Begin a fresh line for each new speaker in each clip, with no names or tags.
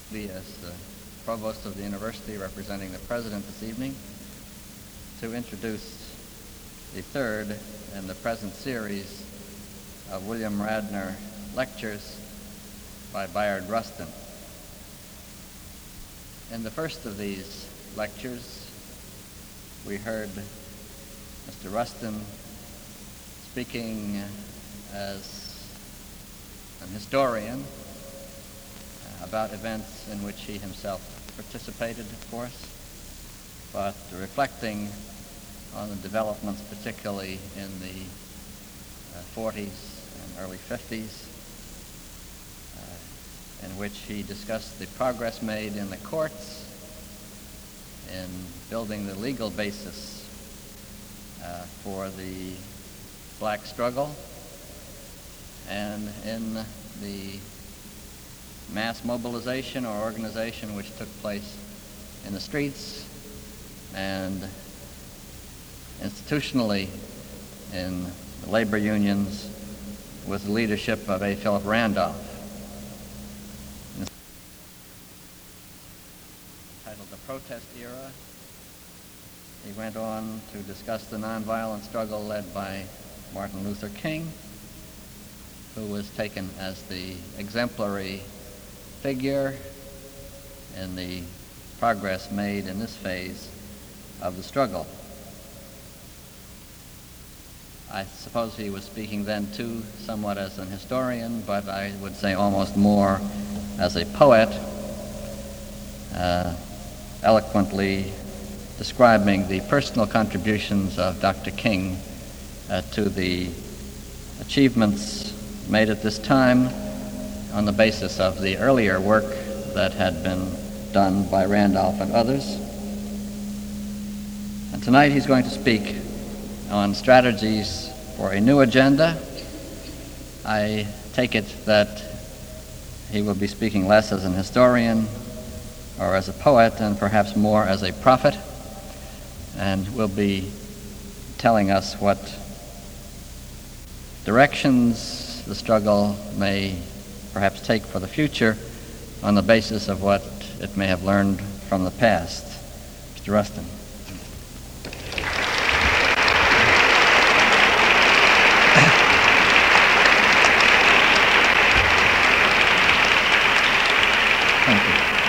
me as the provost of the university representing the president this evening to introduce the third in the present series of William Radnor lectures by Bayard Rustin. In the first of these lectures, we heard Mr. Rustin speaking as an historian about events in which he himself participated, of course, but reflecting on the developments, particularly in the 40s and early 50s, in which he discussed the progress made in the courts in building the legal basis for the black struggle, and in the mass mobilization or organization which took place in the streets and institutionally in the labor unions with the leadership of A. Philip Randolph. Titled The Protest Era, he went on to discuss the nonviolent struggle led by Martin Luther King, who was taken as the exemplary figure in the progress made in this phase of the struggle. I suppose he was speaking then too somewhat as an historian, but I would say almost more as a poet, eloquently describing the personal contributions of Dr. King to the achievements made at this time on the basis of the earlier work that had been done by Randolph and others. And tonight he's going to speak on strategies for a new agenda. I take it that he will be speaking less as an historian or as a poet and perhaps more as a prophet, and will be telling us what directions the struggle may perhaps take for the future on the basis of what it may have learned from the past. Mr. Rustin.
Thank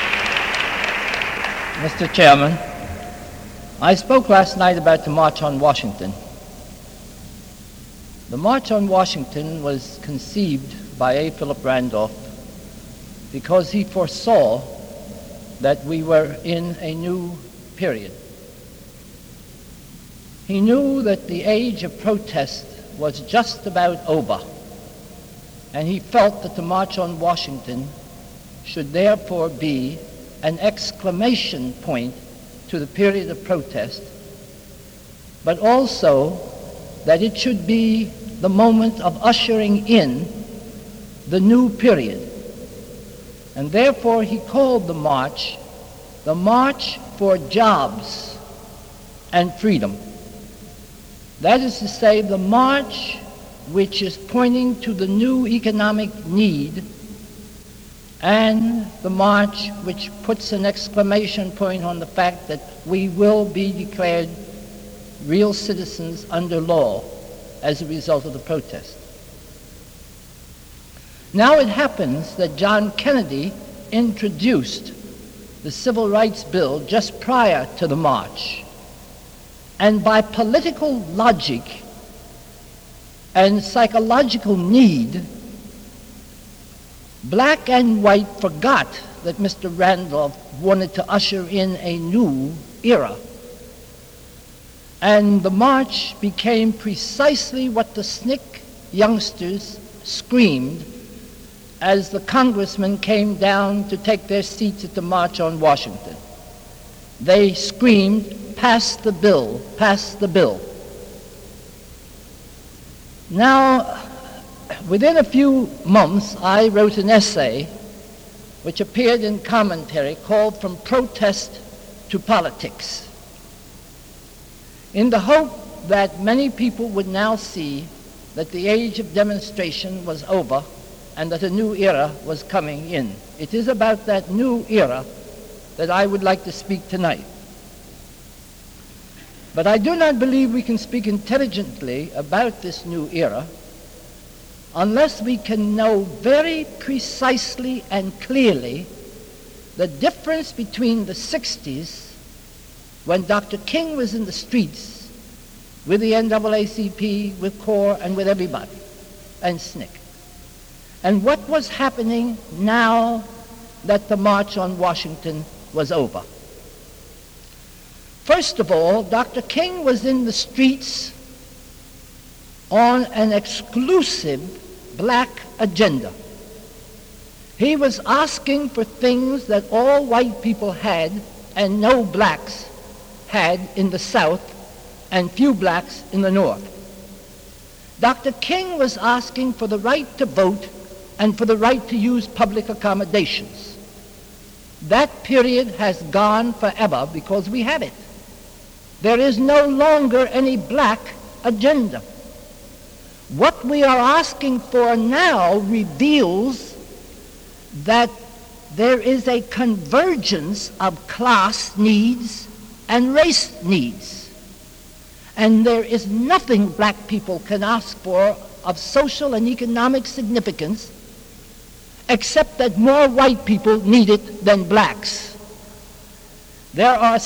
you. Mr. Chairman, I spoke last night about the March on Washington. The March on Washington was conceived by A. Philip Randolph because he foresaw that we were in a new period. He knew that the age of protest was just about over, and he felt that the March on Washington should therefore be an exclamation point to the period of protest, but also that it should be the moment of ushering in the new period. And therefore he called the march for jobs and freedom. That is to say, the march which is pointing to the new economic need, and the march which puts an exclamation point on the fact that we will be declared real citizens under law as a result of the protest. Now it happens that John Kennedy introduced the Civil Rights Bill just prior to the march. And by political logic and psychological need, black and white forgot that Mr. Randolph wanted to usher in a new era. And the march became precisely what the SNCC youngsters screamed as the congressmen came down to take their seats at the March on Washington. They screamed, "Pass the bill, pass the bill." Now, within a few months, I wrote an essay which appeared in Commentary called "From Protest to Politics," in the hope that many people would now see that the age of demonstration was over and that a new era was coming in. it is about that new era that I would like to speak tonight. But I do not believe we can speak intelligently about this new era unless we can know very precisely and clearly the difference between the 60s, when Dr. King was in the streets with the NAACP, with CORE, and with everybody, and SNCC, and what was happening now that the March on Washington was over. First of all, Dr. King was in the streets on an exclusive black agenda. He was asking for things that all white people had and no blacks had in the South and few blacks in the North. Dr. King was asking for the right to vote and for the right to use public accommodations. That period has gone forever because we have it. There is no longer any black agenda. What we are asking for now reveals that there is a convergence of class needs and race needs. And there is nothing black people can ask for of social and economic significance except that more white people need it than blacks. There are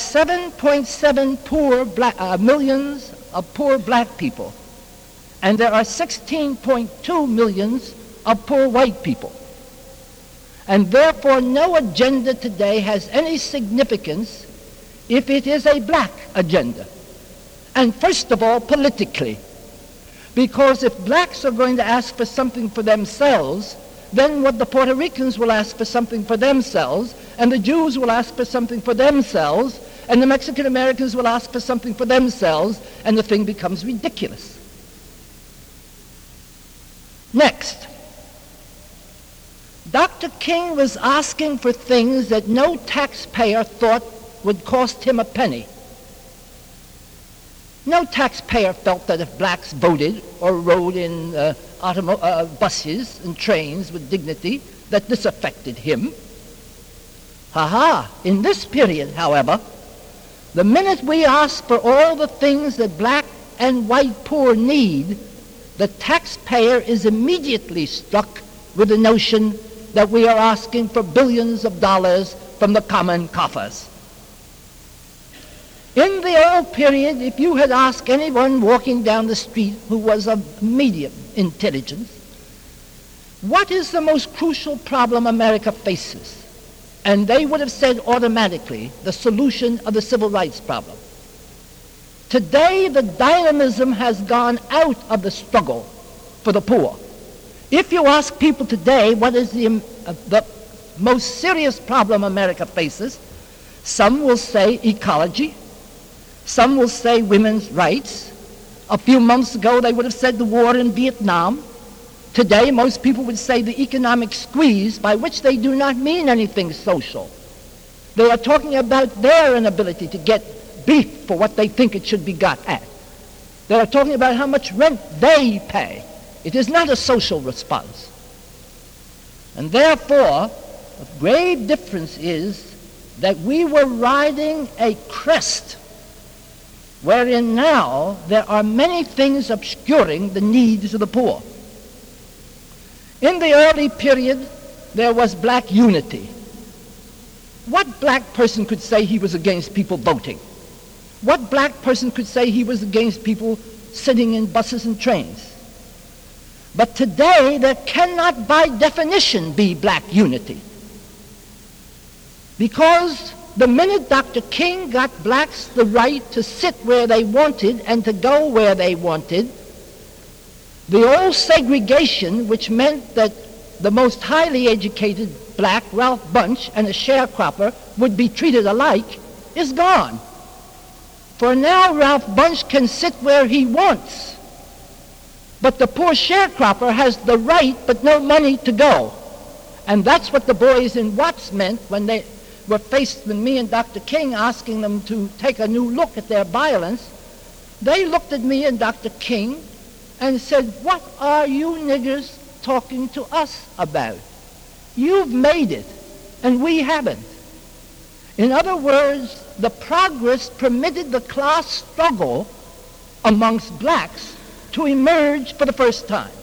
7.7 millions of poor black people, and there are 16.2 millions of poor white people. And therefore, no agenda today has any significance if it is a black agenda. And first of all, politically. Because if blacks are going to ask for something for themselves, then what the Puerto Ricans will ask for something for themselves, and the Jews will ask for something for themselves, and the Mexican Americans will ask for something for themselves, and the thing becomes ridiculous. Next, Dr. King was asking for things that no taxpayer thought would cost him a penny. No taxpayer felt that if blacks voted or rode in buses and trains with dignity, that this affected him. In this period, however, the minute we ask for all the things that black and white poor need, the taxpayer is immediately struck with the notion that we are asking for billions of dollars from the common coffers. In the old period, if you had asked anyone walking down the street who was of medium intelligence, what is the most crucial problem America faces? And they would have said automatically the solution of the civil rights problem. Today, the dynamism has gone out of the struggle for the poor. If you ask people today what is the most serious problem America faces, some will say ecology, some will say women's rights. A few months ago, they would have said the war in Vietnam. Today, most people would say the economic squeeze, by which they do not mean anything social. They are talking about their inability to get beef for what they think it should be got at. They are talking about how much rent they pay. It is not a social response. And therefore, a grave difference is that we were riding a crest wherein now there are many things obscuring the needs of the poor. In the early period, there was black unity. What black person could say he was against people voting? What black person could say he was against people sitting in buses and trains? But today, there cannot by definition be black unity. Because the minute Dr. King got blacks the right to sit where they wanted and to go where they wanted, the old segregation, which meant that the most highly educated black, Ralph Bunche, and a sharecropper would be treated alike, is gone. For now, Ralph Bunche can sit where he wants. But the poor sharecropper has the right but no money to go. And that's what the boys in Watts meant when they were faced with me and Dr. King asking them to take a new look at their violence. They looked at me and Dr. King and said, "What are you niggers talking to us about? You've made it. and we haven't. In other words, the progress permitted the class struggle amongst blacks to emerge for the first time.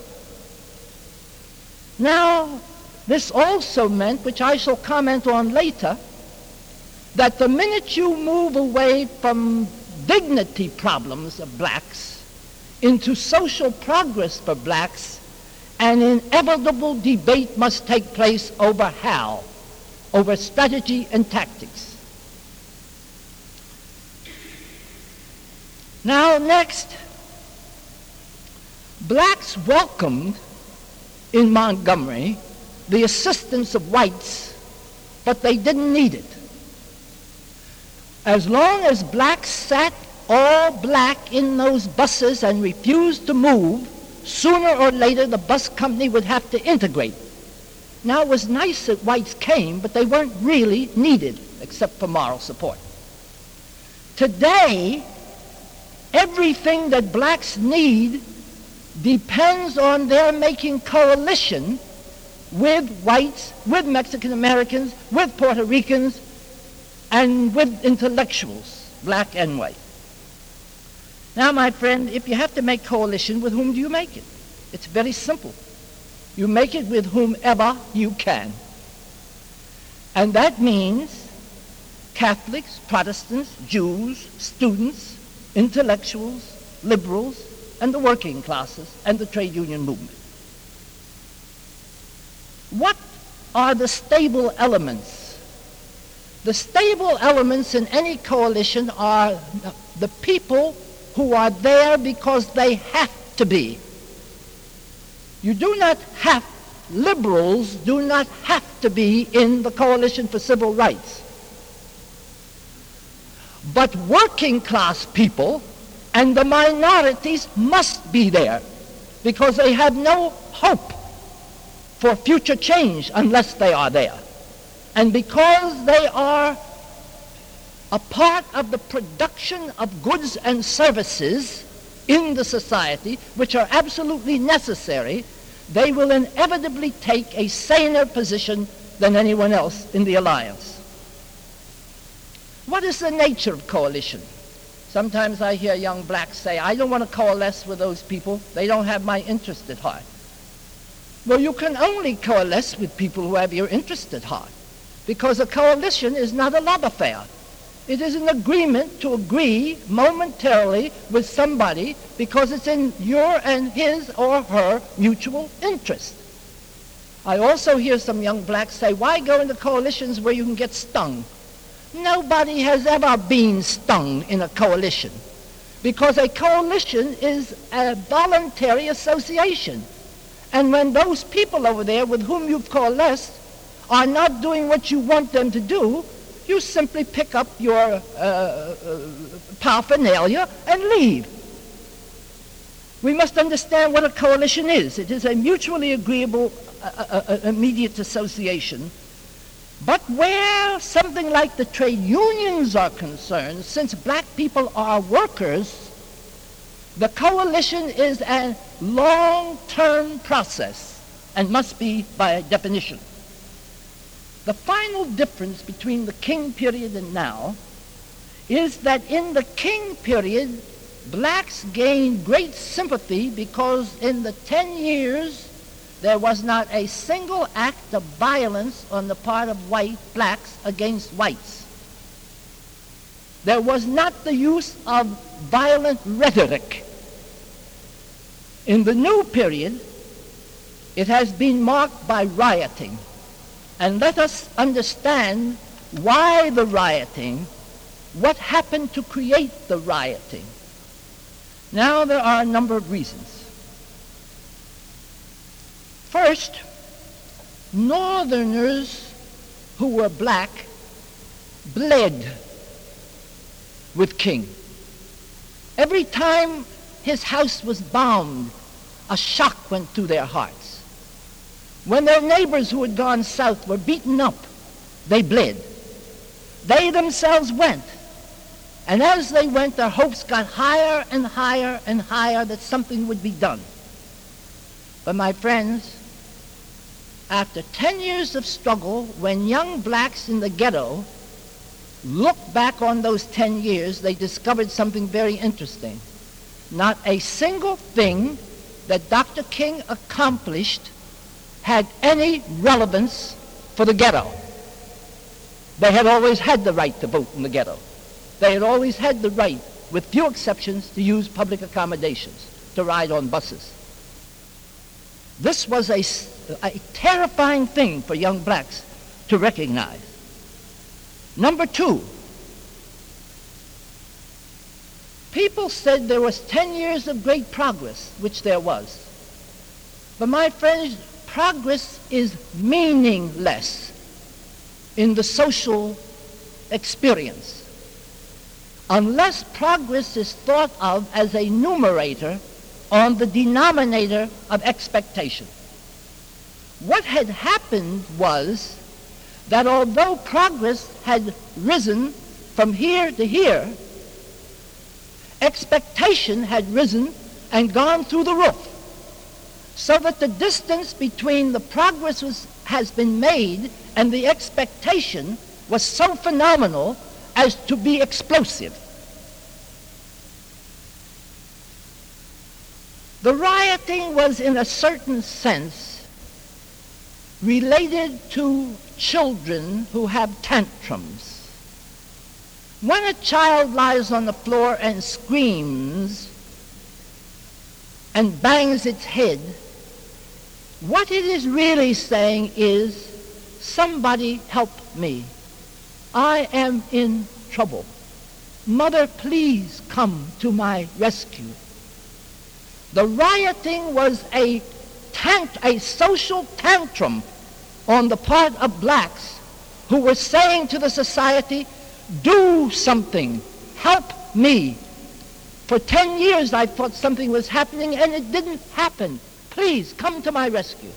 Now, this also meant, which I shall comment on later, that the minute you move away from dignity problems of blacks into social progress for blacks, an inevitable debate must take place over how, over strategy and tactics. Now, next, blacks welcomed in Montgomery the assistance of whites, but they didn't need it. As long as blacks sat all black in those buses and refused to move, sooner or later the bus company would have to integrate. Now, it was nice that whites came, but they weren't really needed, except for moral support. Today, everything that blacks need depends on their making coalition with whites, with Mexican Americans, with Puerto Ricans, and with intellectuals, black and white. Now, my friend, if you have to make coalition, with whom do you make it? It's very simple. You make it with whomever you can. And that means Catholics, Protestants, Jews, students, intellectuals, liberals, and the working classes, and the trade union movement. What are the stable elements? The stable elements in any coalition are the people who are there because they have to be. You do not have, liberals do not have to be in the Coalition for Civil Rights. But working class people and the minorities must be there because they have no hope for future change unless they are there. And because they are a part of the production of goods and services in the society, which are absolutely necessary, they will inevitably take a saner position than anyone else in the alliance. What is the nature of coalition? Sometimes I hear young blacks say, I don't want to coalesce with those people. They don't have my interest at heart. Well, you can only coalesce with people who have your interest at heart, because a coalition is not a love affair. It is an agreement to agree momentarily with somebody because it's in your and his or her mutual interest. I also hear some young blacks say, why go into coalitions where you can get stung? Nobody has ever been stung in a coalition, because a coalition is a voluntary association. And when those people over there with whom you've coalesced are not doing what you want them to do, you simply pick up your paraphernalia and leave. We must understand what a coalition is. It is a mutually agreeable immediate association. But where something like the trade unions are concerned, since black people are workers, the coalition is a long-term process and must be by definition. The final difference between the King period and now is that in the King period, blacks gained great sympathy because in the 10 years there was not a single act of violence on the part of blacks against whites. There was not the use of violent rhetoric. In the new period, it has been marked by rioting. And let us understand why the rioting, what happened to create the rioting. Now, there are a number of reasons. First, Northerners who were black bled with King. Every time his house was bombed, a shock went through their hearts. When their neighbors who had gone south were beaten up, they bled. They themselves went. And as they went, their hopes got higher and higher and higher that something would be done. But my friends, after 10 years of struggle, when young blacks in the ghetto looked back on those 10 years, they discovered something very interesting. Not a single thing that Dr. King accomplished had any relevance for the ghetto. They had always had the right to vote in the ghetto. They had always had the right, with few exceptions, to use public accommodations, to ride on buses. This was a terrifying thing for young blacks to recognize. Number two, people said there was 10 years of great progress, which there was. But my friends, progress is meaningless in the social experience unless progress is thought of as a numerator on the denominator of expectation. What had happened was that although progress had risen from here to here, expectation had risen and gone through the roof, so that the distance between the progress has been made and the expectation was so phenomenal as to be explosive. The rioting was, in a certain sense, related to children who have tantrums. When a child lies on the floor and screams and bangs its head, what it is really saying is, somebody help me. I am in trouble. Mother, please come to my rescue. The rioting was a social tantrum on the part of blacks who were saying to the society, do something, help me. For 10 years I thought something was happening and it didn't happen. Please come to my rescue.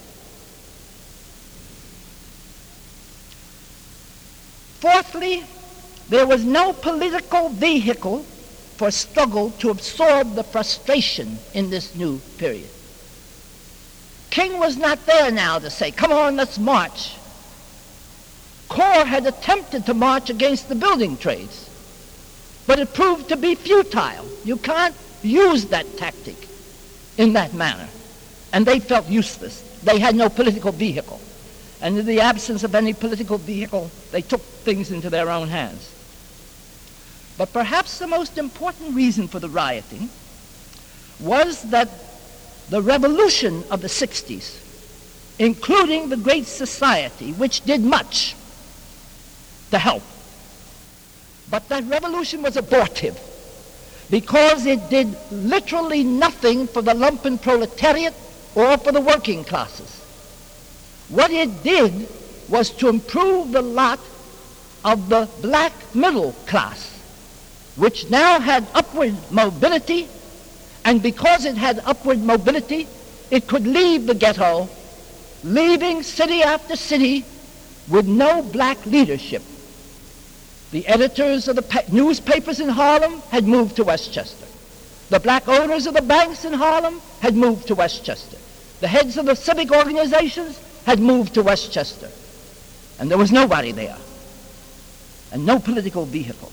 Fourthly, there was no political vehicle for struggle to absorb the frustration in this new period. King was not there now to say, come on, let's march. Corps had attempted to march against the building trades, but it proved to be futile. You can't use that tactic in that manner. And they felt useless. They had no political vehicle. And in the absence of any political vehicle, they took things into their own hands. But perhaps the most important reason for the rioting was that the revolution of the 60s, including the Great Society, which did much to help, but that revolution was abortive because it did literally nothing for the lumpen proletariat or for the working classes. What it did was to improve the lot of the black middle class, which now had upward mobility, and because it had upward mobility, it could leave the ghetto, leaving city after city with no black leadership. The editors of the newspapers in Harlem had moved to Westchester. The black owners of the banks in Harlem had moved to Westchester. The heads of the civic organizations had moved to Westchester. And there was nobody there, and no political vehicle.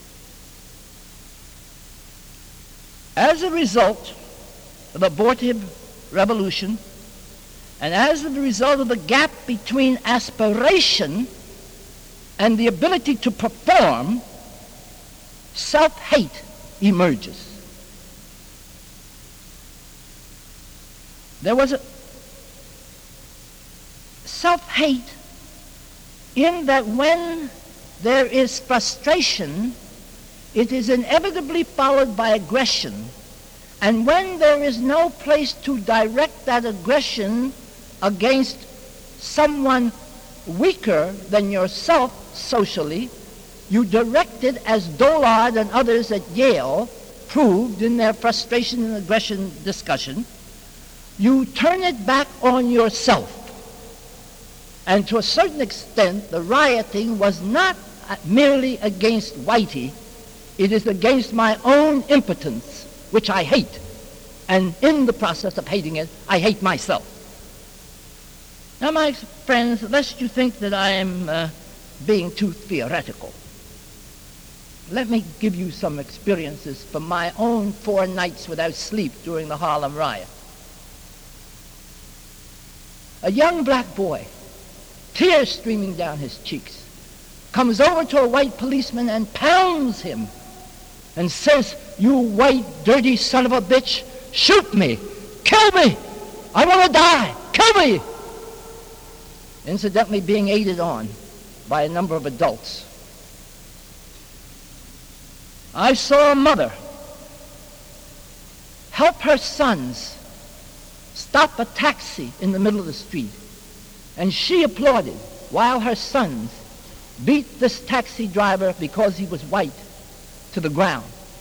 As a result of the abortive revolution, and as a result of the gap between aspiration and the ability to perform, self-hate emerges. There was a self-hate in that when there is frustration, it is inevitably followed by aggression. And when there is no place to direct that aggression against someone weaker than yourself socially, you direct it, as Dollard and others at Yale proved in their frustration and aggression discussion, you turn it back on yourself. And to a certain extent, the rioting was not merely against Whitey, it is against my own impotence, which I hate. And in the process of hating it, I hate myself. Now, my friends, lest you think that I am being too theoretical, let me give you some experiences from my own 4 nights without sleep during the Harlem riot. A young black boy, tears streaming down his cheeks, comes over to a white policeman and pounds him and says, "You white, dirty son of a bitch, shoot me, kill me, I want to die, kill me," incidentally being aided on by a number of adults. I saw a mother help her sons stop a taxi in the middle of the street, and she applauded while her sons beat this taxi driver because he was white to the ground.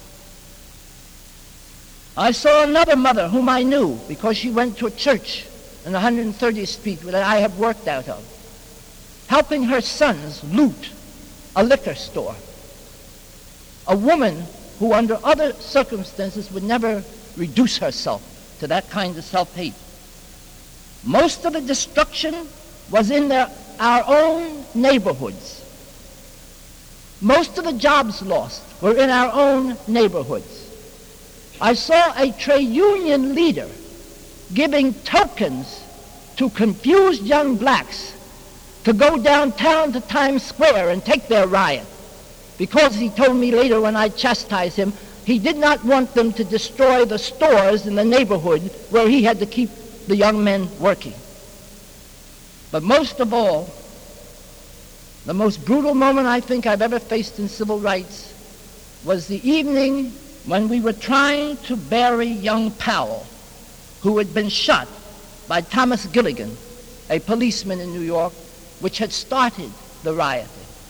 I saw another mother whom I knew because she went to a church in 130th Street that I have worked out of, helping her sons loot a liquor store. A woman who under other circumstances would never reduce herself to that kind of self-hate. Most of the destruction was in our own neighborhoods. Most of the jobs lost were in our own neighborhoods. I saw a trade union leader giving tokens to confused young blacks to go downtown to Times Square and take their riot, because he told me later when I chastised him, he did not want them to destroy the stores in the neighborhood where he had to keep the young men working. But most of all, the most brutal moment I think I've ever faced in civil rights was the evening when we were trying to bury young Powell, who had been shot by Thomas Gilligan, a policeman in New York, which had started the rioting.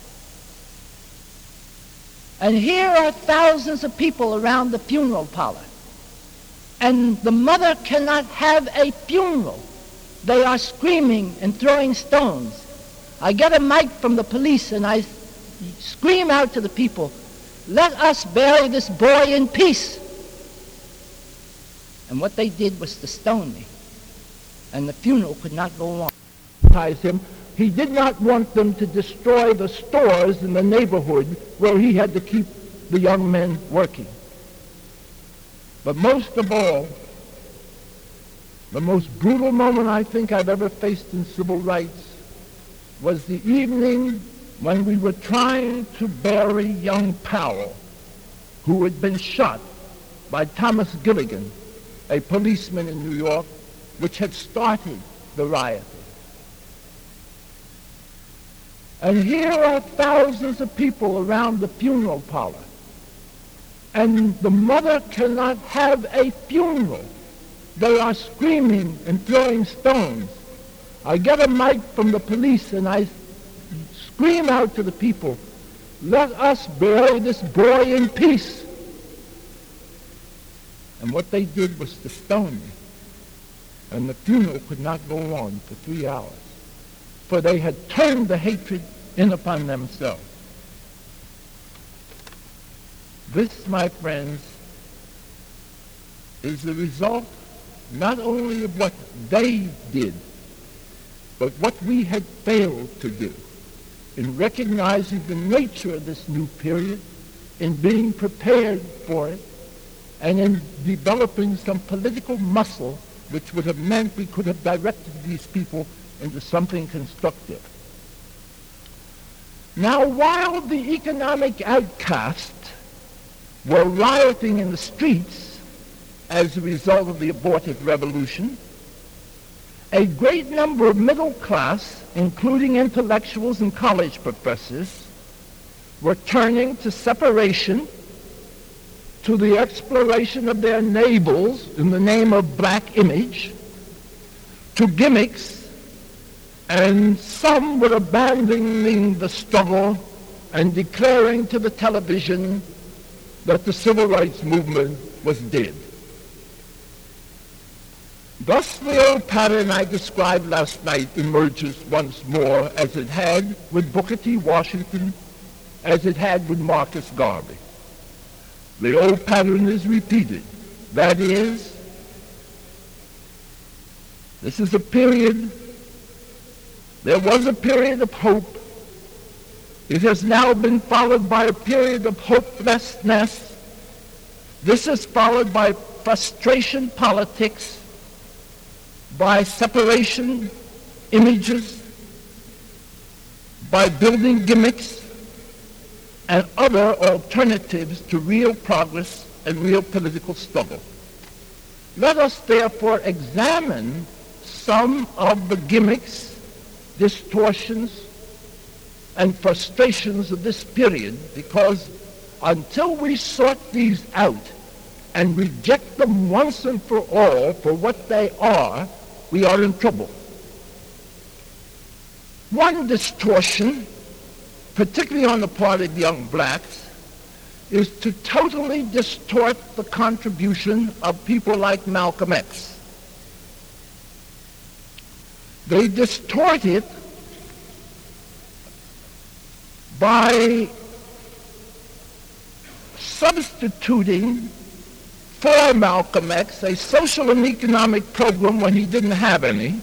And here are thousands of people around the funeral parlor, and the mother cannot have a funeral. They are screaming and throwing stones. I get a mic from the police and I scream out to the people, "Let us bury this boy in peace." And what they did was to stone me, and the funeral could not go on. He did not want them to destroy the stores in the neighborhood where he had to keep the young men working. But most of all, the most brutal moment I think I've ever faced in civil rights was the evening when we were trying to bury young Powell, who had been shot by Thomas Gilligan, a policeman in New York, which had started the rioting. And here are thousands of people around the funeral parlor, and the mother cannot have a funeral. They are screaming and throwing stones. I get a mic from the police and I scream out to the people, "Let us bury this boy in peace." And what they did was to stone me. And the funeral could not go on for 3 hours, for they had turned the hatred in upon themselves. This, my friends, is the result not only of what they did, but what we had failed to do in recognizing the nature of this new period, in being prepared for it, and in developing some political muscle which would have meant we could have directed these people into something constructive. Now, while the economic outcasts were rioting in the streets as a result of the abortive revolution, a great number of middle class, including intellectuals and college professors, were turning to separation, to the exploration of their navels in the name of black image, to gimmicks, and some were abandoning the struggle and declaring to the television that the civil rights movement was dead. Thus the old pattern I described last night emerges once more, as it had with Booker T. Washington, as it had with Marcus Garvey. The old pattern is repeated. That is, this is a period
There was a period of hope. It has now been followed by a period of hopelessness. This is followed by frustration politics, by separation images, by building gimmicks, and other alternatives to real progress and real political struggle. Let us therefore examine some of the gimmicks, distortions, and frustrations of this period, because until we sort these out and reject them once and for all for what they are, we are in trouble. One distortion, particularly on the part of young blacks, is to totally distort the contribution of people like Malcolm X. They distort it by substituting for Malcolm X a social and economic program when he didn't have any.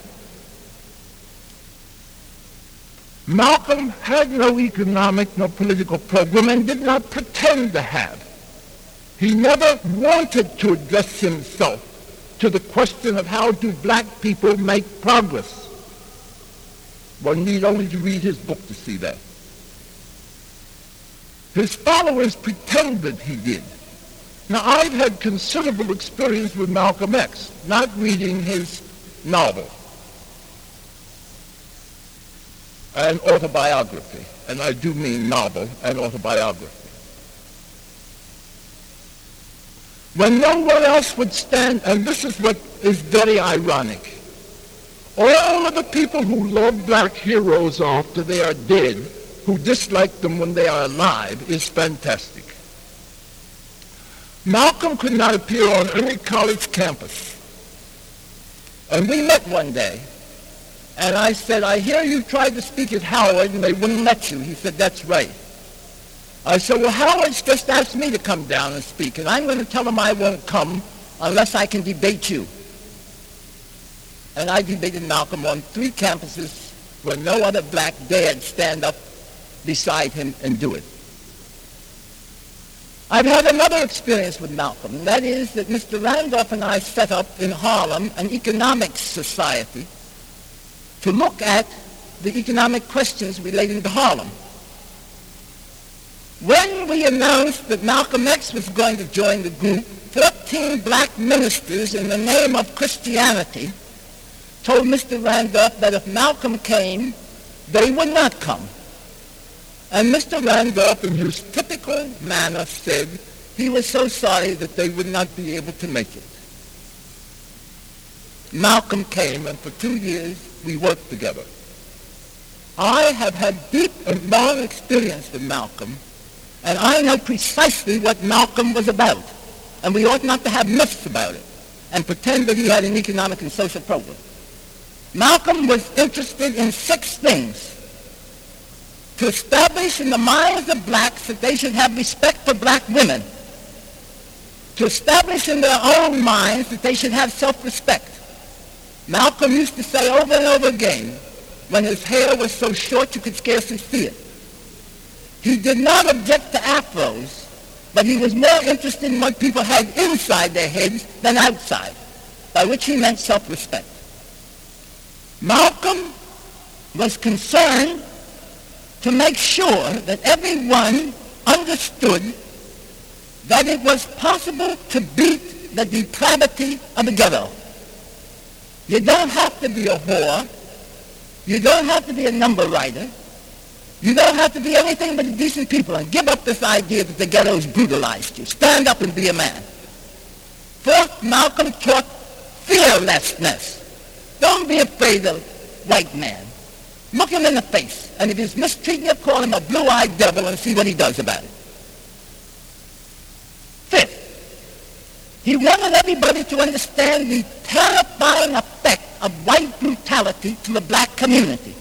Malcolm had no economic nor political program and did not pretend to have. He never wanted to address himself to the question of how do black people make progress. One need only to read his book to see that. His followers pretended he did. Now, I've had considerable experience with Malcolm X, not reading his novel and autobiography, and I do mean novel and autobiography. When no one else would stand, and this is what is very ironic, all of the people who love black heroes after they are dead, who dislike them when they are alive, is fantastic. Malcolm could not appear on any college campus. And we met one day, and I said, I hear you tried to speak at Howard and they wouldn't let you. He said, that's right. I said, well, Howard's just asked me to come down and speak, and I'm going to tell him I won't come unless I can debate you. And I debated Malcolm on 3 campuses where no other black dared stand up beside him and do it. I've had another experience with Malcolm, and that is that Mr. Randolph and I set up in Harlem an economics society to look at the economic questions relating to Harlem. When we announced that Malcolm X was going to join the group, 13 black ministers in the name of Christianity told Mr. Randolph that if Malcolm came, they would not come. And Mr. Randolph, in his typical manner, said he was so sorry that they would not be able to make it. Malcolm came, and for 2 years we worked together. I have had deep and long experience with Malcolm, and I know precisely what Malcolm was about. And we ought not to have myths about it and pretend that he had an economic and social program. Malcolm was interested in 6 things: to establish in the minds of blacks that they should have respect for black women, to establish in their own minds that they should have self-respect. Malcolm used to say over and over again, when his hair was so short you could scarcely see it, he did not object to afros, but he was more interested in what people had inside their heads than outside, by which he meant self-respect. Malcolm was concerned to make sure that everyone understood that it was possible to beat the depravity of the ghetto. You don't have to be a whore. You don't have to be a number writer. You don't have to be anything but a decent people, and give up this idea that the ghetto's brutalized you. Stand up and be a man. Fourth, Malcolm taught fearlessness. Don't be afraid of white man. Look him in the face, and if he's mistreating you, call him a blue-eyed devil and see what he does about it. Fifth, he wanted everybody to understand the terrifying effect of white brutality to the black community.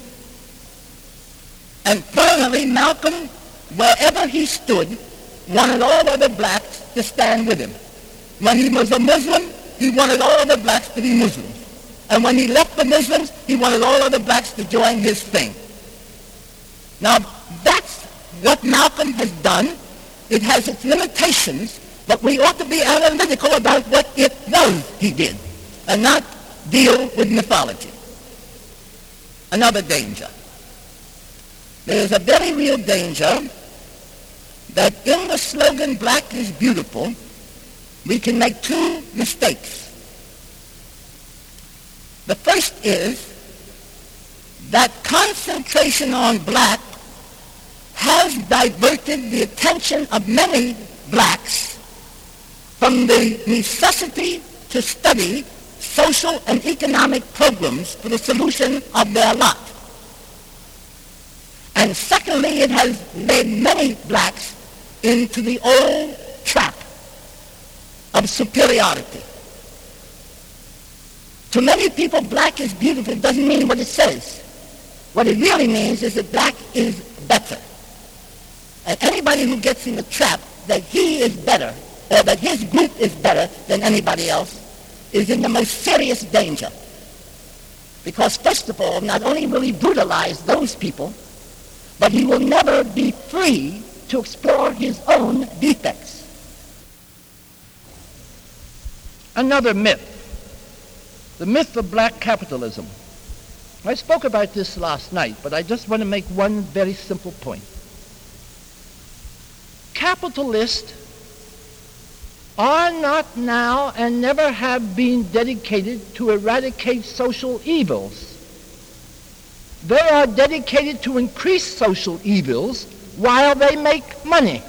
And finally, Malcolm, wherever he stood, wanted all other blacks to stand with him. When he was a Muslim, he wanted all other blacks to be Muslims. And when he left the Muslims, he wanted all other blacks to join his thing. Now, that's what Malcolm has done. It has its limitations, but we ought to be analytical about what it knows he did, and not deal with mythology. Another danger. There is a very real danger that in the slogan, "Black is beautiful," we can make two mistakes. The first is that concentration on black has diverted the attention of many blacks from the necessity to study social and economic programs for the solution of their lot. And secondly, it has led many blacks into the old trap of superiority. To many people, black is beautiful doesn't mean what it says. What it really means is that black is better. And anybody who gets in the trap that he is better, or that his group is better than anybody else, is in the most serious danger. Because first of all, not only will he brutalize those people, but he will never be free to explore his own defects.
Another myth, the myth of black capitalism. I spoke about this last night, but I just want to make one very simple point. Capitalists are not now and never have been dedicated to eradicate social evils. They are dedicated to increase social evils while they make money.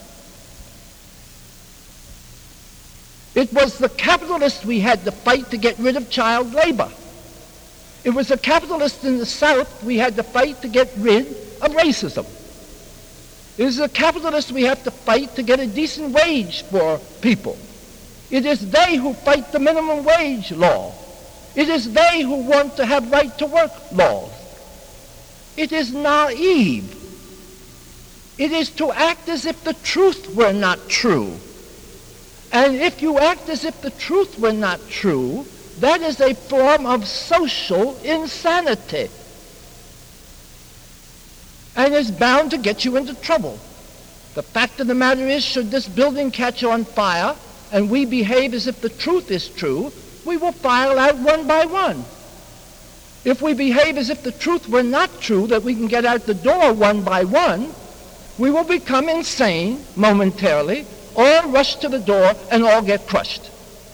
It was the capitalists we had to fight to get rid of child labor. It was the capitalists in the South we had to fight to get rid of racism. It is the capitalists we have to fight to get a decent wage for people. It is they who fight the minimum wage law. It is they who want to have right to work laws. It is naive. It is to act as if the truth were not true. And if you act as if the truth were not true, that is a form of social insanity, and is bound to get you into trouble. The fact of the matter is, should this building catch on fire and we behave as if the truth is true, we will file out one by one. If we behave as if the truth were not true, that we can get out the door one by one, we will become insane momentarily, or rush to the door and all get crushed.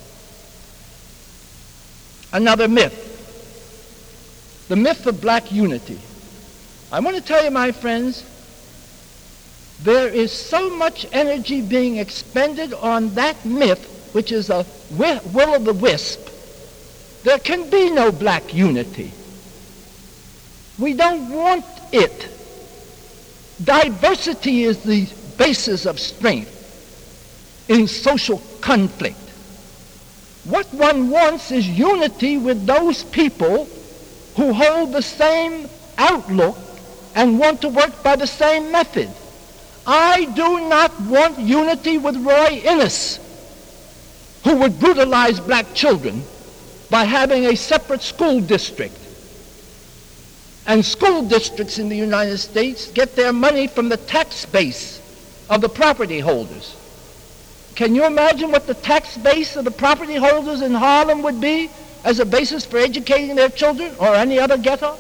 Another myth, the myth of black unity. I want to tell you, my friends, there is so much energy being expended on that myth, which is a will-o'-the-wisp. There can be no black unity. We don't want it. Diversity is the basis of strength in social conflict. What one wants is unity with those people who hold the same outlook and want to work by the same method. I do not want unity with Roy Innis, who would brutalize black children by having a separate school district. And school districts in the United States get their money from the tax base of the property holders. Can you imagine what the tax base of the property holders in Harlem would be as a basis for educating their children, or any other ghetto?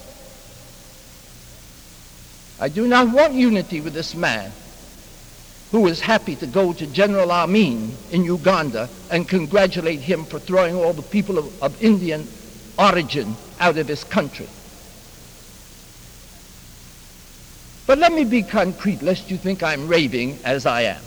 I do not want unity with this man who is happy to go to General Amin in Uganda and congratulate him for throwing all the people of Indian origin out of his country. But let me be concrete, lest you think I'm raving as I am.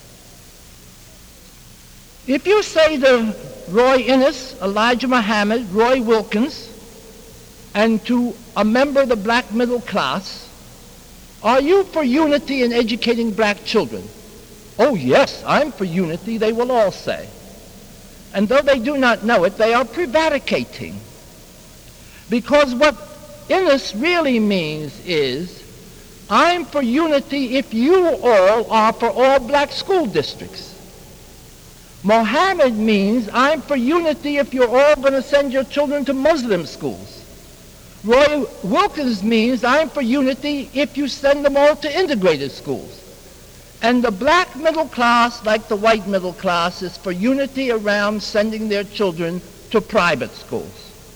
If you say to Roy Innis, Elijah Muhammad, Roy Wilkins, and to a member of the black middle class, are you for unity in educating black children? Oh yes, I'm for unity, they will all say. And though they do not know it, they are prevaricating. Because what Innis really means is, I'm for unity if you all are for all black school districts. Mohammed means I'm for unity if you're all going to send your children to Muslim schools. Roy Wilkins means I'm for unity if you send them all to integrated schools. And the black middle class, like the white middle class, is for unity around sending their children to private schools.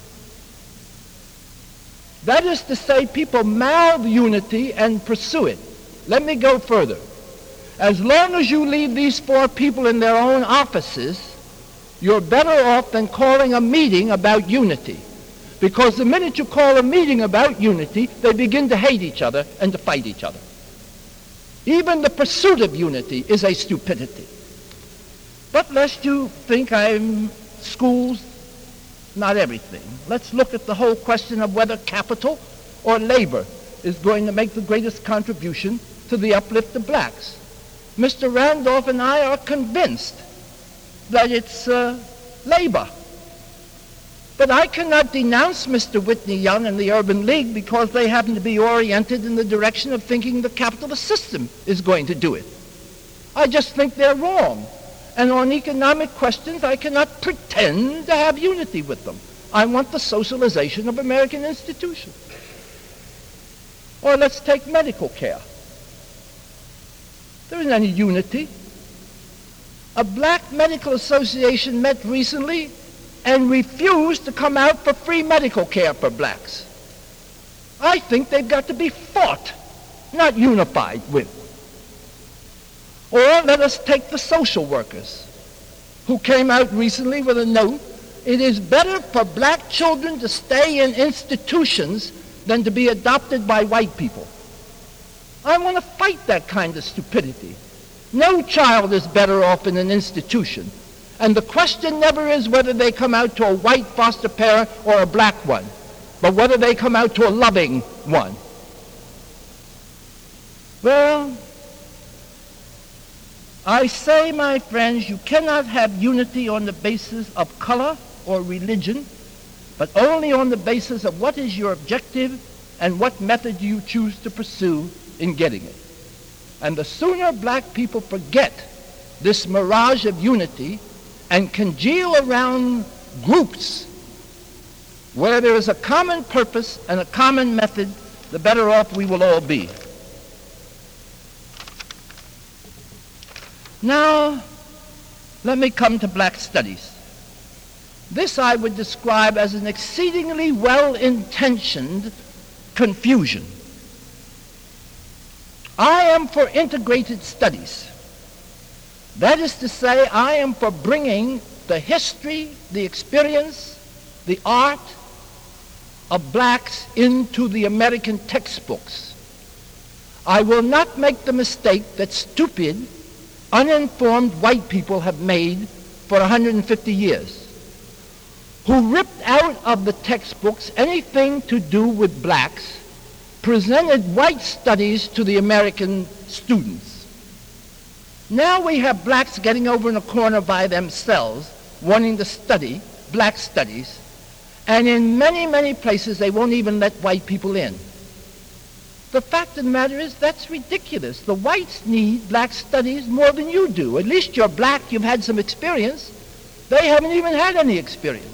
That is to say, people mouth unity and pursue it. Let me go further. As long as you leave these four people in their own offices, you're better off than calling a meeting about unity. Because the minute you call a meeting about unity, they begin to hate each other and to fight each other. Even the pursuit of unity is a stupidity. But lest you think I'm schools, not everything. Let's look at the whole question of whether capital or labor is going to make the greatest contribution to the uplift of blacks. Mr. Randolph and I are convinced that it's labor. But I cannot denounce Mr. Whitney Young and the Urban League because they happen to be oriented in the direction of thinking the capitalist system is going to do it. I just think they're wrong. And on economic questions, I cannot pretend to have unity with them. I want the socialization of American institutions. Or let's take medical care. There isn't any unity. A black medical association met recently and refused to come out for free medical care for blacks. I think they've got to be fought, not unified with. Or let us take the social workers who came out recently with a note. It is better for black children to stay in institutions than to be adopted by white people. I want to fight that kind of stupidity. No child is better off in an institution. And the question never is whether they come out to a white foster parent or a black one, but whether they come out to a loving one. Well, I say, my friends, you cannot have unity on the basis of color or religion, but only on the basis of what is your objective and what method you choose to pursue in getting it. And the sooner black people forget this mirage of unity and congeal around groups where there is a common purpose and a common method, the better off we will all be. Now, let me come to black studies. This I would describe as an exceedingly well-intentioned confusion. I am for integrated studies. That is to say, I am for bringing the history, the experience, the art of blacks into the American textbooks. I will not make the mistake that stupid, uninformed white people have made for 150 years, who ripped out of the textbooks anything to do with blacks, presented white studies to the American students. Now we have blacks getting over in a corner by themselves, wanting to study black studies, and in many, many places they won't even let white people in. The fact of the matter is that's ridiculous. The whites need black studies more than you do. At least you're black, you've had some experience. They haven't even had any experience.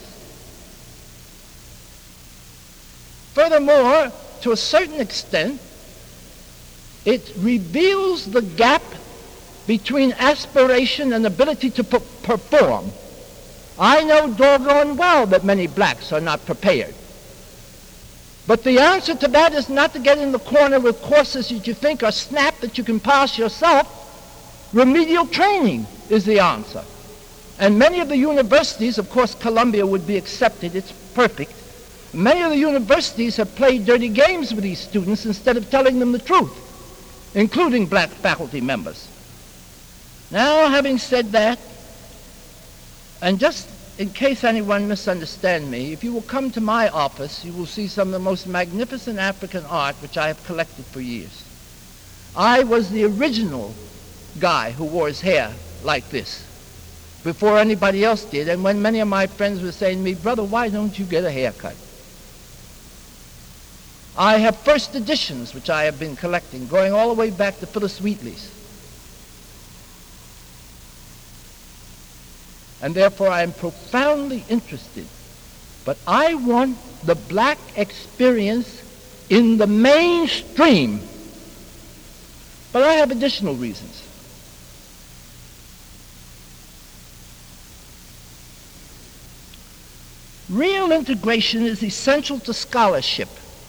Furthermore, to a certain extent, it reveals the gap between aspiration and ability to perform. I know doggone well that many blacks are not prepared. But the answer to that is not to get in the corner with courses that you think are snap that you can pass yourself. Remedial training is the answer. And many of the universities, of course Columbia would be accepted, it's perfect. Many of the universities have played dirty games with these students instead of telling them the truth, including black faculty members. Now, having said that, and just in case anyone misunderstands me, if you will come to my office, you will see some of the most magnificent African art which I have collected for years. I was the original guy who wore his hair like this before anybody else did, and when many of my friends were saying to me, "Brother, why don't you get a haircut?" I have first editions which I have been collecting, going all the way back to Phyllis Wheatley's. and therefore I am profoundly interested. But I want the black experience in the mainstream. But I have additional reasons. Real integration is essential to scholarship.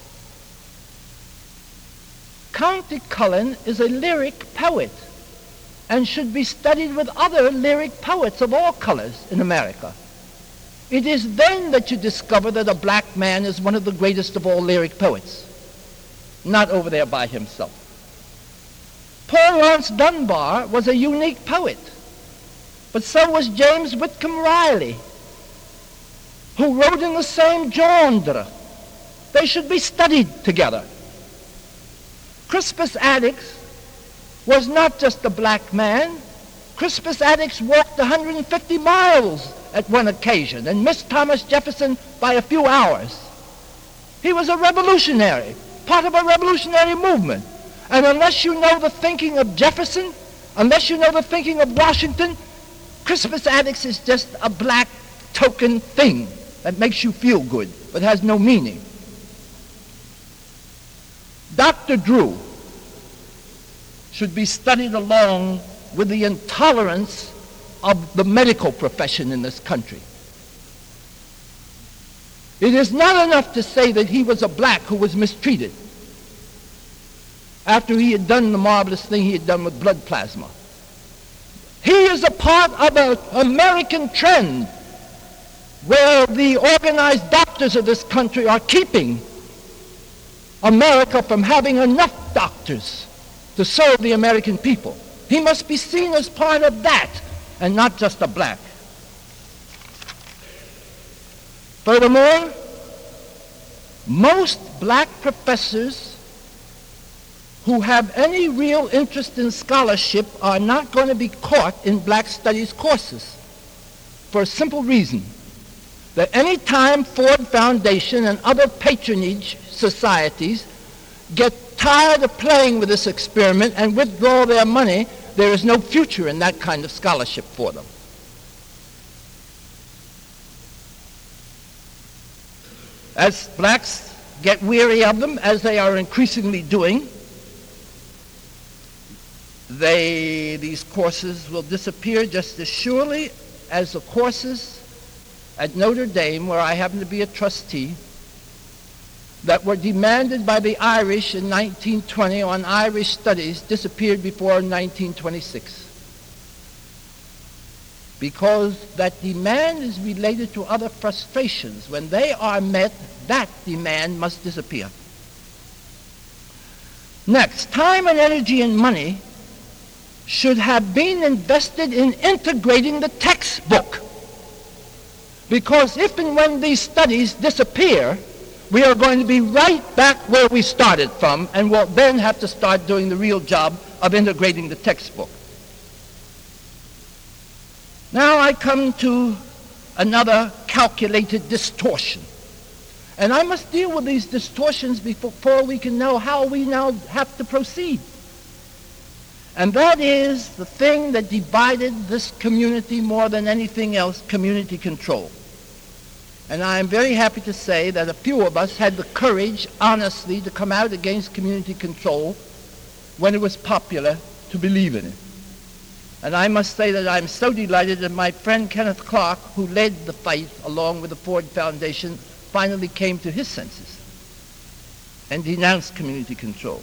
Countee Cullen is a lyric poet and should be studied with other lyric poets of all colors in America. It is then that you discover that a black man is one of the greatest of all lyric poets, not over there by himself. Paul Laurence Dunbar was a unique poet, but so was James Whitcomb Riley, who wrote in the same genre. They should be studied together. Crispus Attucks was not just a black man. Crispus Attucks walked 150 miles at one occasion and missed Thomas Jefferson by a few hours. He was a revolutionary, part of a revolutionary movement. And unless you know the thinking of Jefferson, unless you know the thinking of Washington, Crispus Attucks is just a black token thing that makes you feel good, but has no meaning. Dr. Drew should be studied along with the intolerance of the medical profession in this country. It is not enough to say that he was a black who was mistreated after he had done the marvelous thing he had done with blood plasma. He is a part of an American trend where the organized doctors of this country are keeping America from having enough doctors to serve the American people. He must be seen as part of that and not just a black. Furthermore, most black professors who have any real interest in scholarship are not going to be caught in black studies courses for a simple reason, that any time Ford Foundation and other patronage societies get tired of playing with this experiment and withdraw their money, there is no future in that kind of scholarship for them. As blacks get weary of them, as they are increasingly doing, these courses will disappear just as surely as the courses at Notre Dame, where I happen to be a trustee, that were demanded by the Irish in 1920 on Irish studies disappeared before 1926. Because that demand is related to other frustrations. When they are met, that demand must disappear. Next, time and energy and money should have been invested in integrating the textbook. Because if and when these studies disappear, we are going to be right back where we started from, and we'll then have to start doing the real job of integrating the textbook. Now I come to another calculated distortion. And I must deal with these distortions before we can know how we now have to proceed. And that is the thing that divided this community more than anything else, community control. And I am very happy to say that a few of us had the courage, honestly, to come out against community control when it was popular to believe in it. And I must say that I'm so delighted that my friend Kenneth Clark, who led the fight along with the Ford Foundation, finally came to his senses and denounced community control.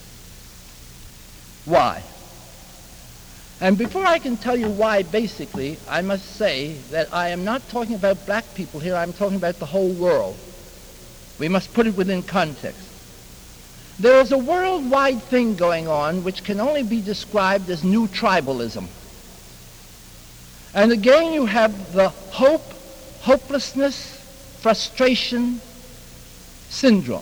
Why? And before I can tell you why, basically, I must say that I am not talking about black people here. I'm talking about the whole world. We must put it within context. There is a worldwide thing going on which can only be described as new tribalism. And again, you have the hopelessness, frustration syndrome.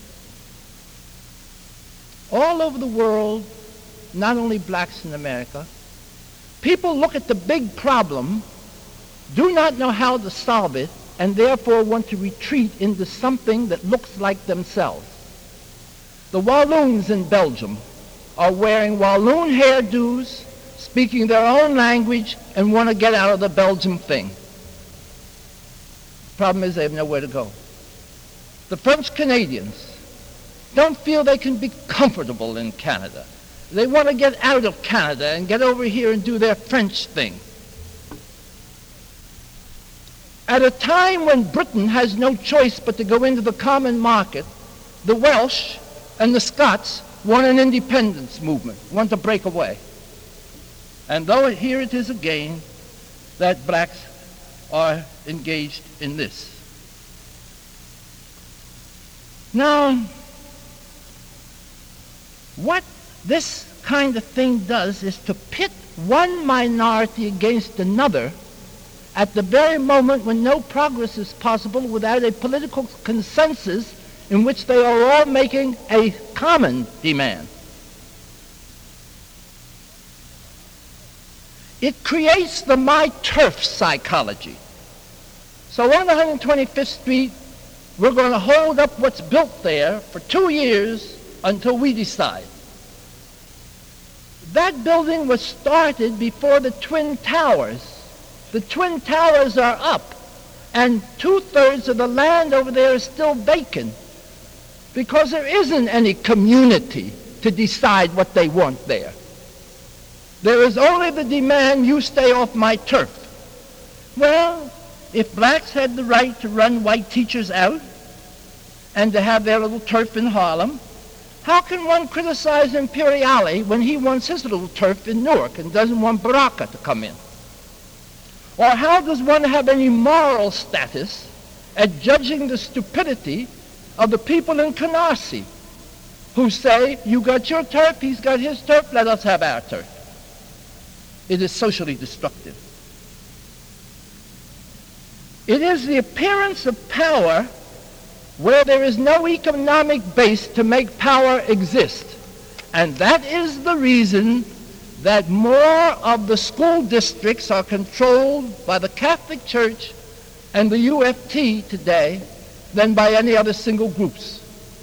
All over the world, not only blacks in America, people look at the big problem, do not know how to solve it, and therefore want to retreat into something that looks like themselves. The Walloons in Belgium are wearing Walloon hairdos, speaking their own language and want to get out of the Belgium thing. Problem is they have nowhere to go. The French Canadians don't feel they can be comfortable in Canada. They want to get out of Canada and get over here and do their French thing. At a time when Britain has no choice but to go into the common market, the Welsh and the Scots want an independence movement, want to break away. And though here it is again that blacks are engaged in this. Now, what this kind of thing does is to pit one minority against another at the very moment when no progress is possible without a political consensus in which they are all making a common demand. It creates the my turf psychology. So on 125th Street, we're going to hold up what's built there for 2 years until we decide. That building was started before the Twin Towers. The Twin Towers are up, and 2/3 of the land over there is still vacant because there isn't any community to decide what they want there. There is only the demand, you stay off my turf. Well, if blacks had the right to run white teachers out and to have their little turf in Harlem, how can one criticize Imperiale when he wants his little turf in Newark and doesn't want Baraka to come in? Or how does one have any moral status at judging the stupidity of the people in Canarsie who say, you got your turf, he's got his turf, let us have our turf? It is socially destructive. It is the appearance of power where there is no economic base to make power exist. And that is the reason that more of the school districts are controlled by the Catholic Church and the UFT today than by any other single groups.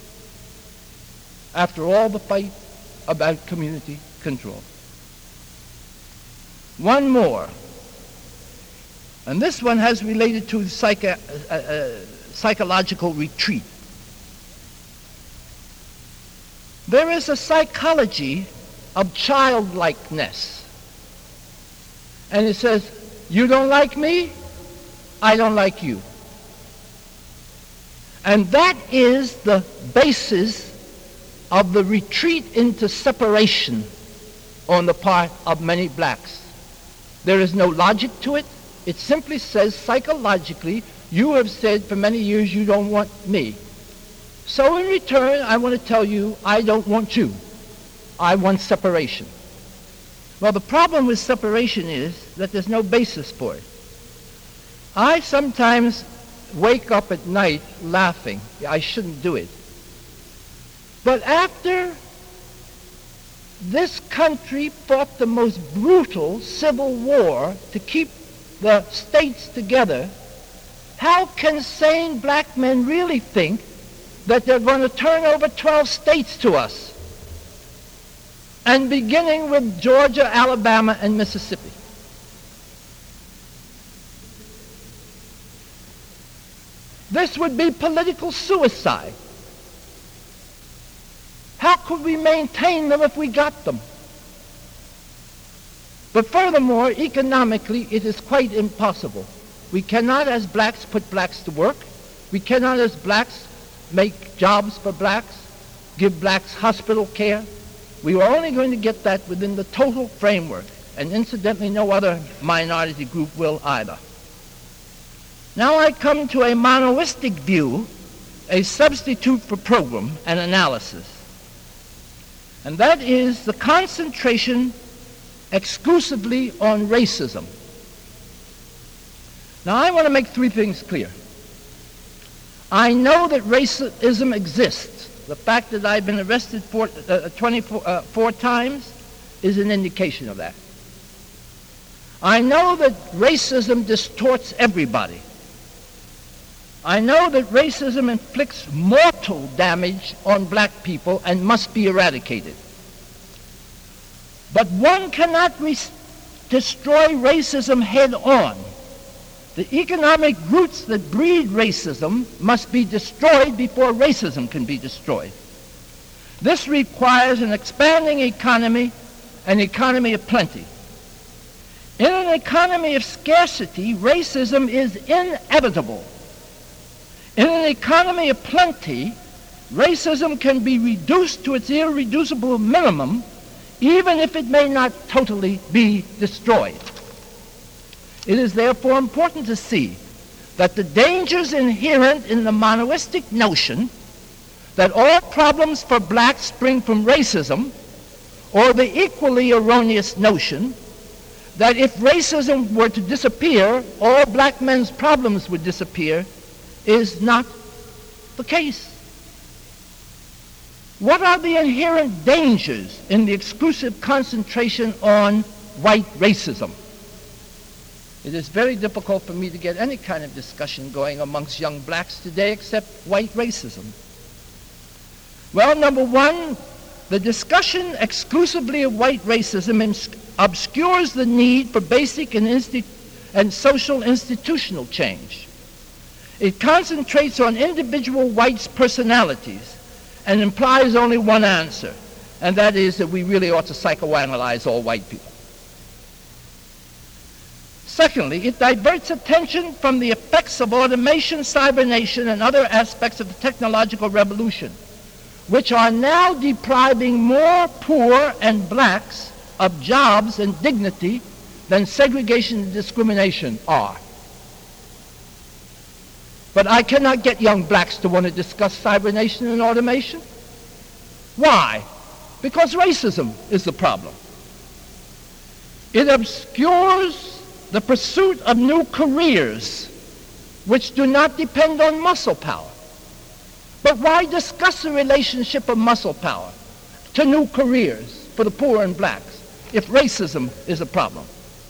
After all the fight about community control. One more. And this one has related to psychological retreat. There is a psychology of childlikeness. And it says, you don't like me, I don't like you. And that is the basis of the retreat into separation on the part of many blacks. There is no logic to it. It simply says psychologically, you have said for many years you don't want me. So in return, I want to tell you, I don't want you. I want separation. Well, the problem with separation is that there's no basis for it. I sometimes wake up at night laughing. I shouldn't do it. But after this country fought the most brutal civil war to keep the states together, how can sane black men really think that they're going to turn over 12 states to us? And beginning with Georgia, Alabama, and Mississippi. This would be political suicide. How could we maintain them if we got them? But furthermore, economically, it is quite impossible. We cannot, as blacks, put blacks to work. We cannot, as blacks, make jobs for blacks, give blacks hospital care. We are only going to get that within the total framework, and incidentally, no other minority group will either. Now I come to a monoistic view, a substitute for program and analysis. And that is the concentration exclusively on racism. Now I want to make three things clear. I know that racism exists. The fact that I've been arrested 24 times is an indication of that. I know that racism distorts everybody. I know that racism inflicts mortal damage on black people and must be eradicated. But one cannot destroy racism head on. The economic roots that breed racism must be destroyed before racism can be destroyed. This requires an expanding economy, an economy of plenty. In an economy of scarcity, racism is inevitable. In an economy of plenty, racism can be reduced to its irreducible minimum, even if it may not totally be destroyed. It is therefore important to see that the dangers inherent in the monoistic notion that all problems for blacks spring from racism, or the equally erroneous notion that if racism were to disappear, all black men's problems would disappear, is not the case. What are the inherent dangers in the exclusive concentration on white racism? It is very difficult for me to get any kind of discussion going amongst young blacks today except white racism. Well, number one, the discussion exclusively of white racism obscures the need for basic and social institutional change. It concentrates on individual whites' personalities and implies only one answer, and that is that we really ought to psychoanalyze all white people. Secondly, it diverts attention from the effects of automation, cybernation, and other aspects of the technological revolution, which are now depriving more poor and blacks of jobs and dignity than segregation and discrimination are. But I cannot get young blacks to want to discuss cybernation and automation. Why? Because racism is the problem. It obscures the pursuit of new careers which do not depend on muscle power. But why discuss the relationship of muscle power to new careers for the poor and blacks if racism is a problem?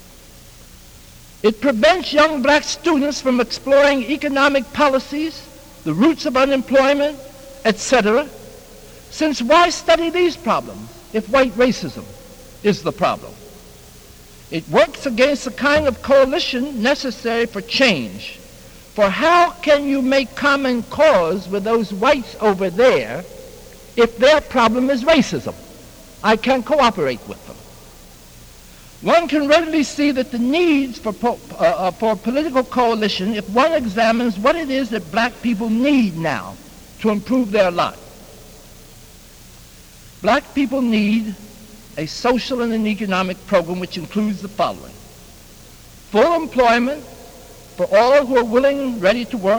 It prevents young black students from exploring economic policies, the roots of unemployment, etc. Since why study these problems if white racism is the problem? It works against the kind of coalition necessary for change. For how can you make common cause with those whites over there if their problem is racism? I can't cooperate with them. One can readily see that the needs for political coalition if one examines what it is that black people need now to improve their lot. Black people need a social and an economic program which includes the following: full employment for all who are willing and ready to work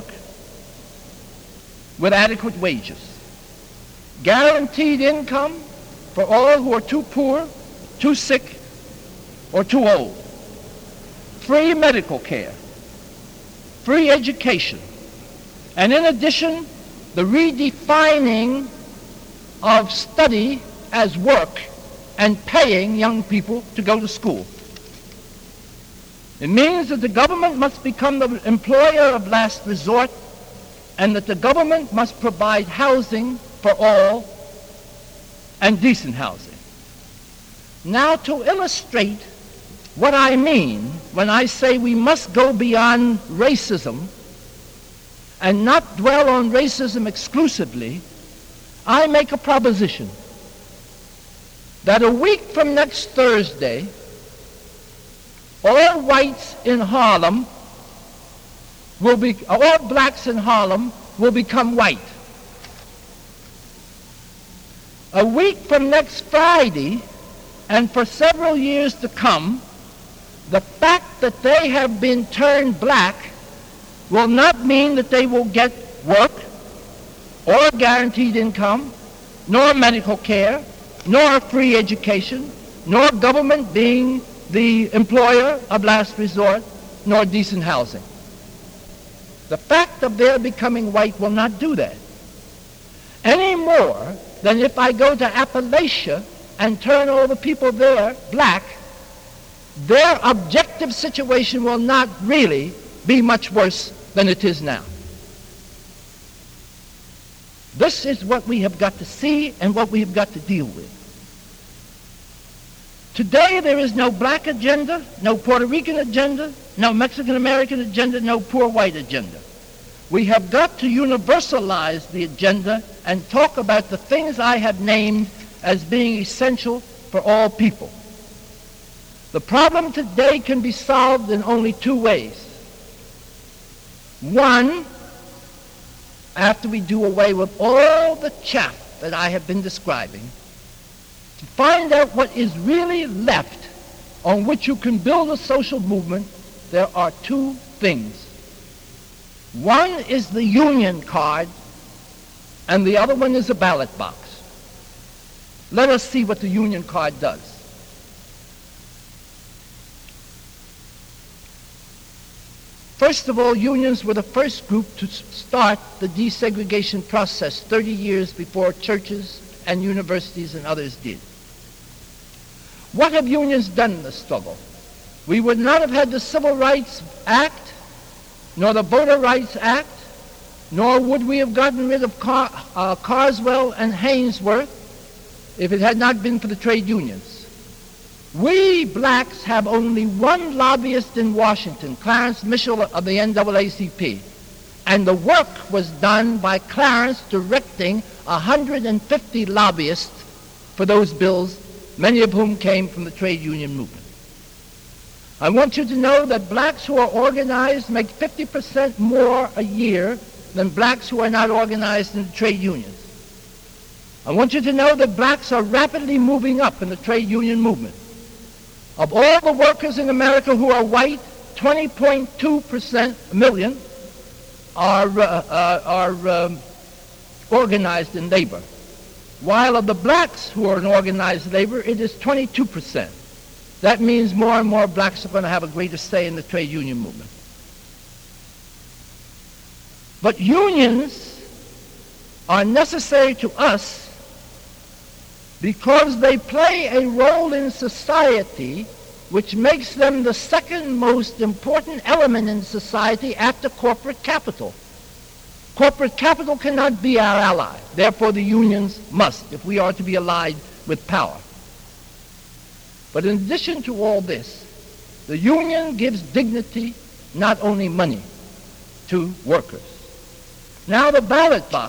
with adequate wages, guaranteed income for all who are too poor, too sick, or too old, free medical care, free education, and in addition, the redefining of study as work and paying young people to go to school. It means that the government must become the employer of last resort and that the government must provide housing for all and decent housing. Now, to illustrate what I mean when I say we must go beyond racism and not dwell on racism exclusively, I make a proposition that a week from next Thursday, all whites in Harlem all blacks in Harlem will become white. A week from next Friday, and for several years to come, the fact that they have been turned black will not mean that they will get work or guaranteed income, nor medical care, nor free education, nor government being the employer of last resort, nor decent housing. The fact of their becoming white will not do that, any more than if I go to Appalachia and turn all the people there black, their objective situation will not really be much worse than it is now. This is what we have got to see and what we have got to deal with. Today there is no black agenda, no Puerto Rican agenda, no Mexican-American agenda, no poor white agenda. We have got to universalize the agenda and talk about the things I have named as being essential for all people. The problem today can be solved in only two ways. One, after we do away with all the chaff that I have been describing, to find out what is really left on which you can build a social movement, there are two things. One is the union card, and the other one is a ballot box. Let us see what the union card does. First of all, unions were the first group to start the desegregation process 30 years before churches and universities and others did. What have unions done in the struggle? We would not have had the Civil Rights Act, nor the Voter Rights Act, nor would we have gotten rid of Carswell and Hainsworth if it had not been for the trade unions. We blacks have only one lobbyist in Washington, Clarence Mitchell of the NAACP. And the work was done by Clarence directing 150 lobbyists for those bills, many of whom came from the trade union movement. I want you to know that blacks who are organized make 50% more a year than blacks who are not organized in the trade unions. I want you to know that blacks are rapidly moving up in the trade union movement. Of all the workers in America who are white, 20.2% million are organized in labor. While of the blacks who are in organized labor, it is 22%. That means more and more blacks are going to have a greater say in the trade union movement. But unions are necessary to us because they play a role in society which makes them the second most important element in society after corporate capital. Corporate capital cannot be our ally. Therefore, the unions must, if we are to be allied with power. But in addition to all this, the union gives dignity, not only money, to workers. Now the ballot box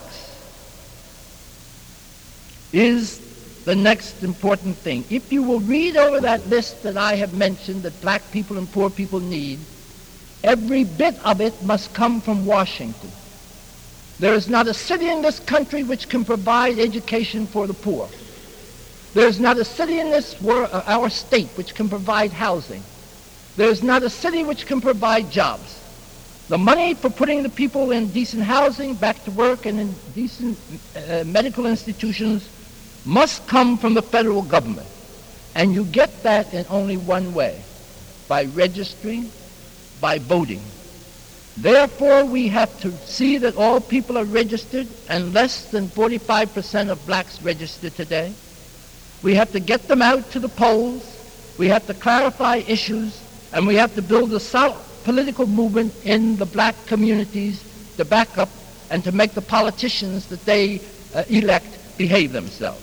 is the next important thing. If you will read over that list that I have mentioned that black people and poor people need, every bit of it must come from Washington. There is not a city in this country which can provide education for the poor. There is not a city in our state which can provide housing. There is not a city which can provide jobs. The money for putting the people in decent housing, back to work, and in decent medical institutions must come from the federal government. And you get that in only one way, by registering, by voting. Therefore, we have to see that all people are registered, and less than 45% of blacks register today. We have to get them out to the polls. We have to clarify issues, and we have to build a solid political movement in the black communities to back up and to make the politicians that they elect behave themselves.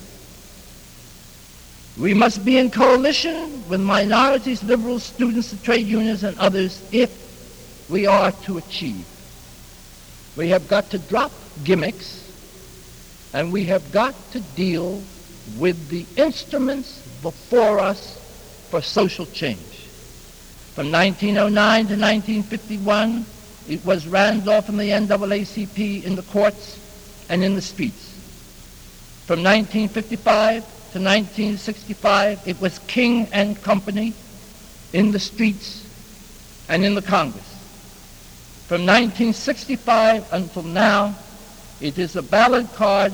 We must be in coalition with minorities, liberals, students, the trade unions, and others if we are to achieve. We have got to drop gimmicks, and we have got to deal with the instruments before us for social change. From 1909 to 1951, it was Randolph and the NAACP in the courts and in the streets. From 1955 to 1965, it was King and Company in the streets and in the Congress. From 1965 until now, it is a ballot card,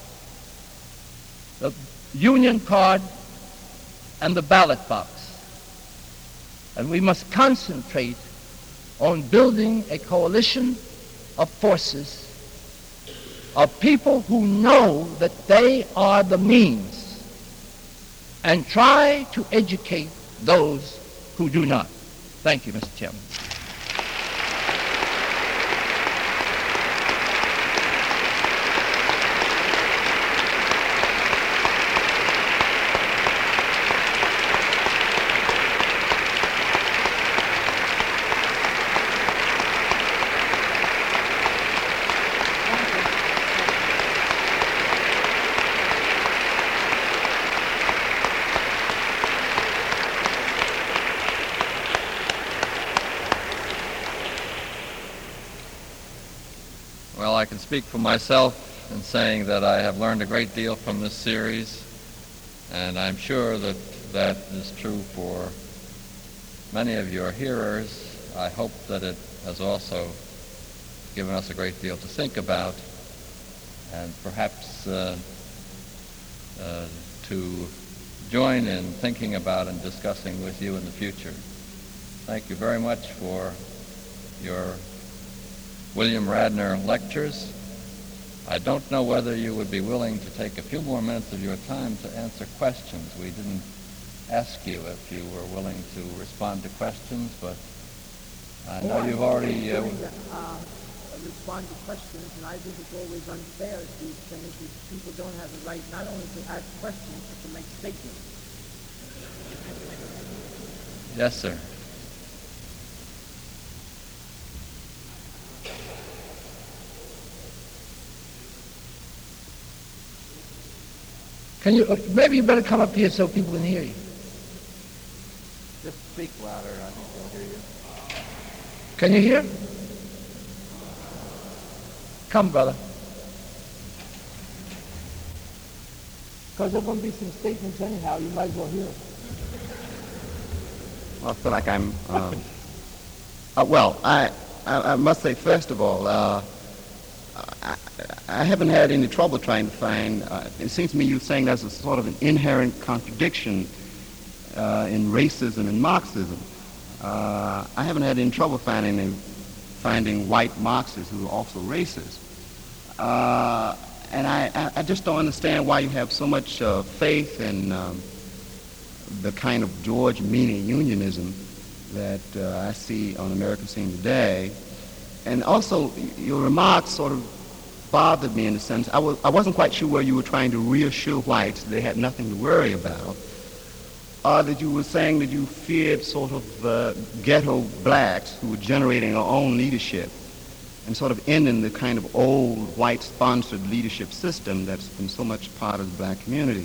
the union card, and the ballot box. And we must concentrate on building a coalition of forces of people who know that they are the means and try to educate those who do not. Thank you, Mr. Chairman.
can speak for myself in saying that I have learned a great deal from this series, and I'm sure that that is true for many of your hearers. I hope that it has also given us a great deal to think about, and perhaps to join in thinking about and discussing with you in the future. Thank you very much for your William Radnor lectures. I don't know whether you would be willing to take a few more minutes of your time to answer questions. We didn't ask you if you were willing to respond to questions, but I know you've already...
respond to questions, and I think it's always unfair to things that people don't have the right not only to ask questions, but to make statements.
Yes, sir.
Can you, maybe you better come up here so people can hear you.
Just speak louder, I think they'll hear you.
Can you hear? Come, brother. Because there are going to be some statements anyhow. You might as well hear them.
Well, I feel like I'm... I must say, first of all, I haven't had any trouble trying to find... it seems to me you're saying there's a sort of an inherent contradiction in racism and Marxism. I haven't had any trouble finding white Marxists who are also racist. And I just don't understand why you have so much faith in the kind of George Meany unionism that I see on the American scene today. And also, your remarks sort of bothered me in the sense, I wasn't quite sure whether you were trying to reassure whites they had nothing to worry about, or that you were saying that you feared sort of ghetto blacks who were generating their own leadership and sort of ending the kind of old white-sponsored leadership system that's been so much part of the black community.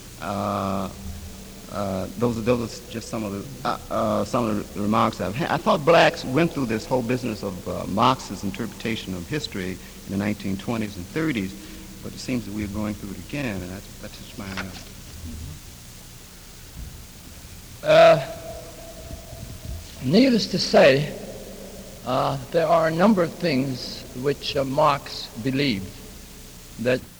Those are just some of the remarks I've had. I thought blacks went through this whole business of Marxist interpretation of history in the 1920s and 30s, but it seems that we're going through it again, and that's just my...
Needless to say, there are a number of things which Marx believed that